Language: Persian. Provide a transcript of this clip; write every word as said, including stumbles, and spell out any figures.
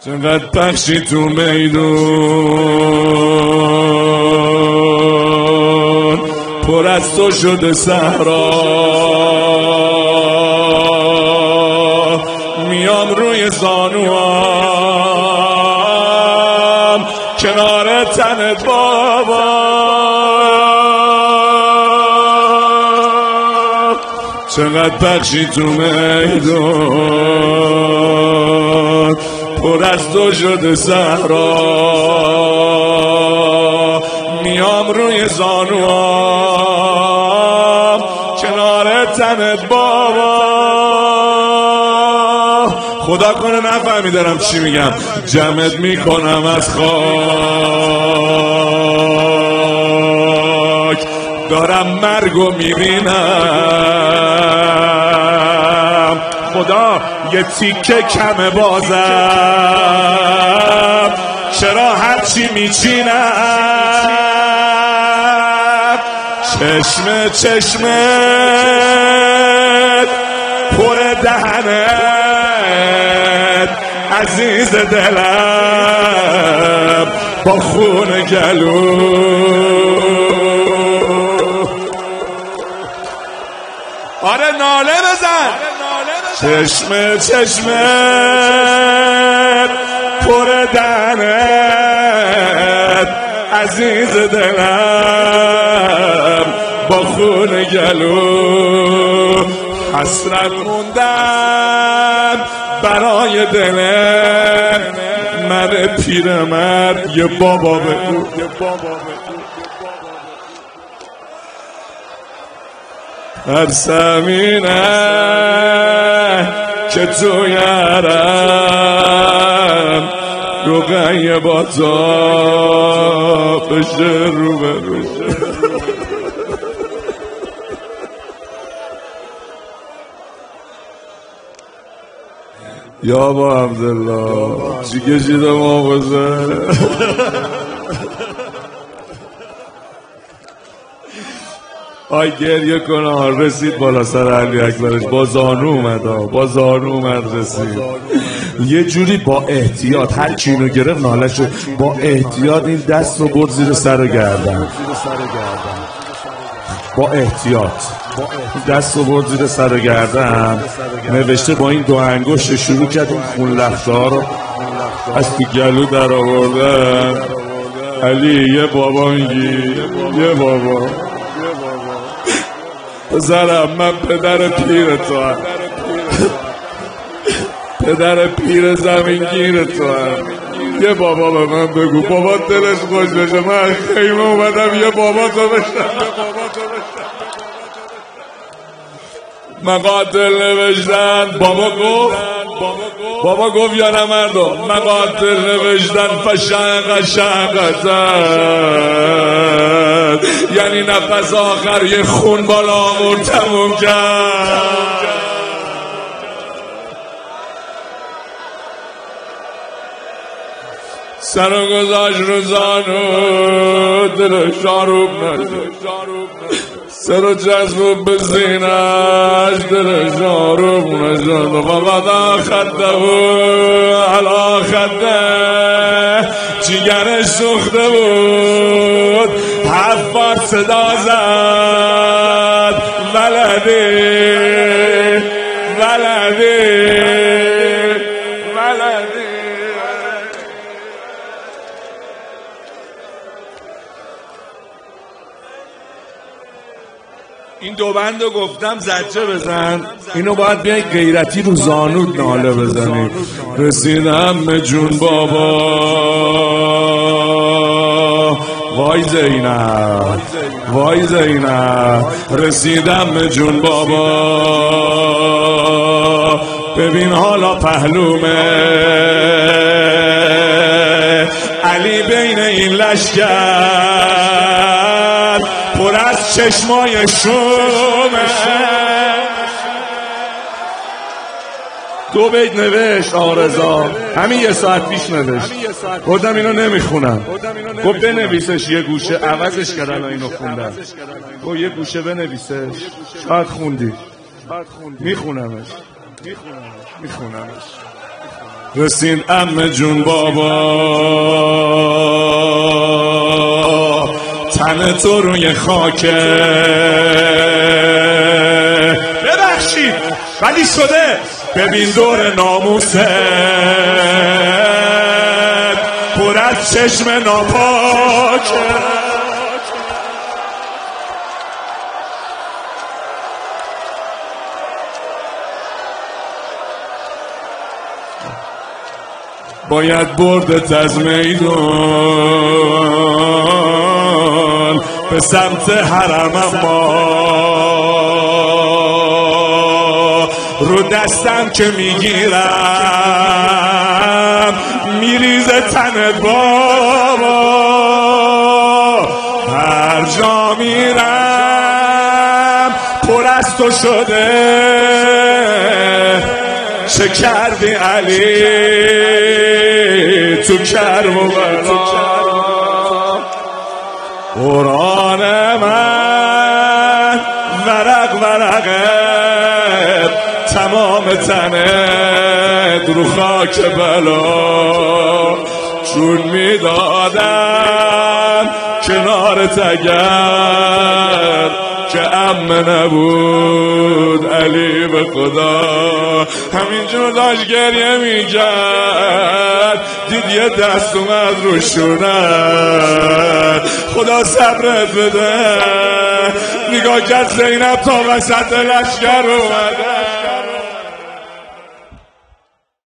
چقدر بخشی تو میدون پر از تو شده صحرا، میام روی زانوام کنار تنت بابا، چقدر بخشی تو میدون پر از تو شده صحرا، میام روی زانوام کنار تنت بابا. خدا کنه نفهمی دارم چی میگم، جمعت میکنم از خاک، دارم مرگو میبینم، خدا یه تیکه کمه بازم، چرا هرچی میچینم چشم چشمت پر دهنت عزیز دلم با خون گلو. آره ناله بزن، چشم چشمت پر دهنت عزیز دلم با خون گلو، حسرت موندم برای دلم، من پیرمرد یه بابا بگو. ترسم اینه که تو یارم رو غیه با تا بشه رو به رو. یا با عبدالله چی کشیده مابزه آی گریه کنه، رسید بالا سر علی اکبرش، با زانو اومد، با زانو اومد رسید، یه جوری با احتیاط هر کی اینو گرفت نالشو با احتیاط این دست رو برد زیر سر گردن، با احتیاط دست رو برد زیر سر گردن، نوشته با این دو انگشت شروع کرد اون خون لخته ها رو از تو گلو در آوردن. علی یه بابا میگی، یه بابا بذارم، من پدر پیر تو هم، پدر پیر زمینگیر تو هم، یه بابا به من بگو، بابا دلش خوش بشه، من خیمه اومدم یه بابا تو بشم. مقاتل نوشتن، بابا گفت بابا گفت یا نه مردم، مقاتل نوشتن فشنق شنقتن، یعنی نفس آخر یه خون بالامون تموم کرد. سر و گذاشت رو زانو، دل شاروب نشد، سر و جذب به زینش، دل شاروب نشد، فقط آخده بود علا خده، جیگرش سوخته بود، هفت بار صدا زد ولدی ولدی ولدی. این دو بندو گفتم زجه بزن، اینو باید بیایی غیرتی رو زانود ناله بزنی. رسیدم به جون بابا، وای زینب وای زینب، رسیدم به جون بابا، ببین حالا پهلومه علی بین این لشکر پر از چشمای شومه. دو بیت نوشت آرزا، همین یه ساعت پیش نوشت، گفتم اینو نمیخونم، گفت بنویسش یه گوشه، عوضش کردن اینو خوندن، گفت یه گوشه بنویسش، شاید خوندی، میخونمش میخونمش میخونمش رسید عمه جون بابا تن تو روی خاکه ببخشید ولی شده ببین دور ناموست پر از چشم ناپاکه باید بردت از میدون به سمت حرم، اما رو دستم که میگیرم میریزه تنت بابا. هر جا میرم پر از تو شده، چه کردی علی تو کرب و بلا. قرآن من ورق ورقه تمام تنت رو خاک بلا. چون میدادم کنارت اگر که عمه نبود علی به خدا همینجور داشت گریه میکرد. دید یه دست اومد رو شونت، خدا صبرت بده. نگاه کرد زینب تا وسط لشکر اومده.